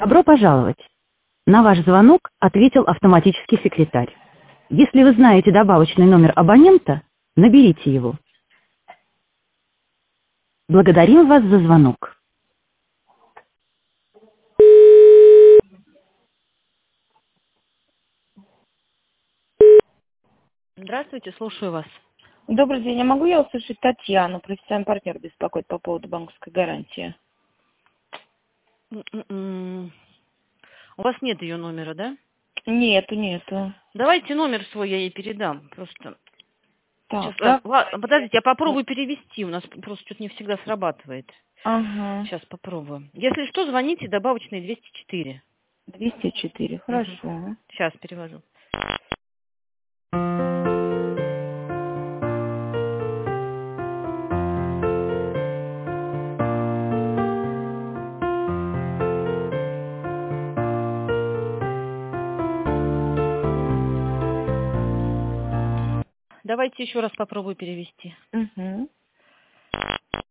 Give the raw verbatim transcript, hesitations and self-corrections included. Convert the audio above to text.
Добро пожаловать! На ваш звонок ответил автоматический секретарь. Если вы знаете добавочный номер абонента, наберите его. Благодарим вас за звонок. Здравствуйте, слушаю вас. Добрый день. А могу я услышать Татьяну, профессиональный партнер беспокоит по поводу банковской гарантии? М-м-м. У вас нет ее номера, да? Нету, нету. Давайте номер свой я ей передам. Просто. Сейчас, Так, а, да? ла- подождите, я попробую перевести. У нас просто что-то не всегда срабатывает. Ага. Сейчас попробую. Если что, звоните добавочный двести четыре. двести четыре. Угу. Хорошо. Сейчас перевожу. Давайте еще раз попробую перевести. Угу.